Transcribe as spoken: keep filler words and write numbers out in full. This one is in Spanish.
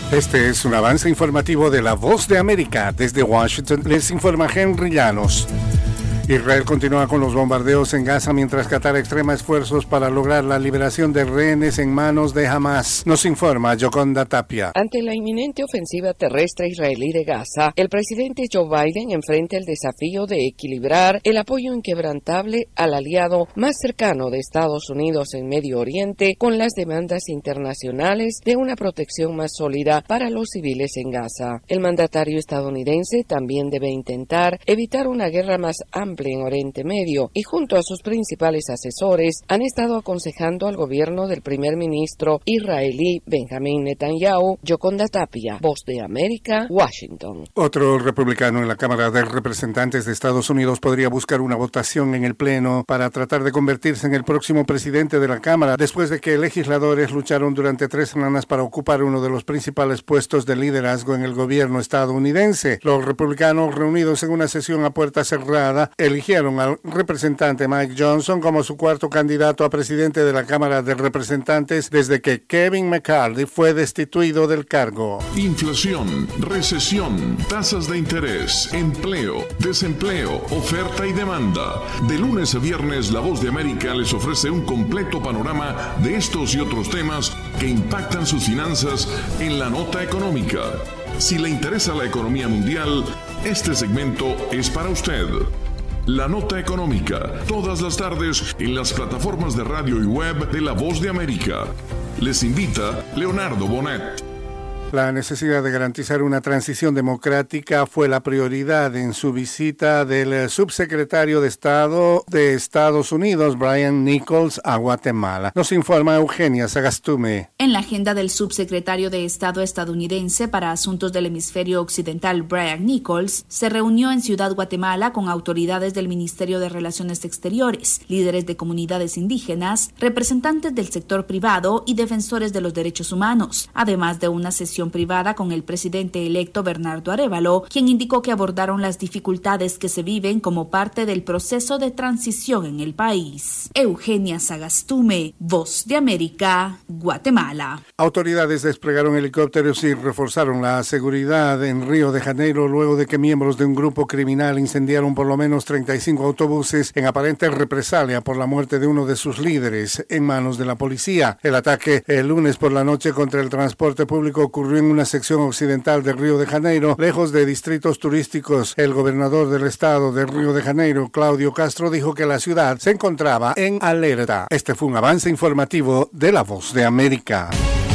Este es un avance informativo de La Voz de América. Desde Washington les informa Henry Llanos. Israel continúa con los bombardeos en Gaza mientras Qatar extrema esfuerzos para lograr la liberación de rehenes en manos de Hamas. Nos informa Yoconda Tapia. Ante la inminente ofensiva terrestre israelí de Gaza, el presidente Joe Biden enfrenta el desafío de equilibrar el apoyo inquebrantable al aliado más cercano de Estados Unidos en Medio Oriente con las demandas internacionales de una protección más sólida para los civiles en Gaza. El mandatario estadounidense también debe intentar evitar una guerra más amplia en Oriente Medio y junto a sus principales asesores han estado aconsejando al gobierno del primer ministro israelí Benjamín Netanyahu. Yoconda Tapia, Voz de América, Washington. Otro republicano en la Cámara de Representantes de Estados Unidos podría buscar una votación en el Pleno para tratar de convertirse en el próximo presidente de la Cámara después de que legisladores lucharon durante tres semanas para ocupar uno de los principales puestos de liderazgo en el gobierno estadounidense. Los republicanos, reunidos en una sesión a puerta cerrada, eligieron al representante Mike Johnson como su cuarto candidato a presidente de la Cámara de Representantes desde que Kevin McCarthy fue destituido del cargo. Inflación, recesión, tasas de interés, empleo, desempleo, oferta y demanda. De lunes a viernes, La Voz de América les ofrece un completo panorama de estos y otros temas que impactan sus finanzas en la nota económica. Si le interesa la economía mundial, este segmento es para usted. La Nota Económica, todas las tardes en las plataformas de radio y web de La Voz de América. Les invita Leonardo Bonet. La necesidad de garantizar una transición democrática fue la prioridad en su visita del subsecretario de Estado de Estados Unidos, Brian Nichols, a Guatemala. Nos informa Eugenia Sagastume. En la agenda del subsecretario de Estado estadounidense para Asuntos del Hemisferio Occidental, Brian Nichols, se reunió en Ciudad Guatemala con autoridades del Ministerio de Relaciones Exteriores, líderes de comunidades indígenas, representantes del sector privado y defensores de los derechos humanos, además de una sesión privada con el presidente electo Bernardo Arévalo, quien indicó que abordaron las dificultades que se viven como parte del proceso de transición en el país. Eugenia Sagastume, Voz de América, Guatemala. Autoridades desplegaron helicópteros y reforzaron la seguridad en Río de Janeiro luego de que miembros de un grupo criminal incendiaron por lo menos treinta y cinco autobuses en aparente represalia por la muerte de uno de sus líderes en manos de la policía. El ataque el lunes por la noche contra el transporte público ocurrió en una sección occidental de Río de Janeiro, lejos de distritos turísticos. El gobernador del estado de Río de Janeiro, Claudio Castro, dijo que la ciudad se encontraba en alerta. Este fue un avance informativo de La Voz de América.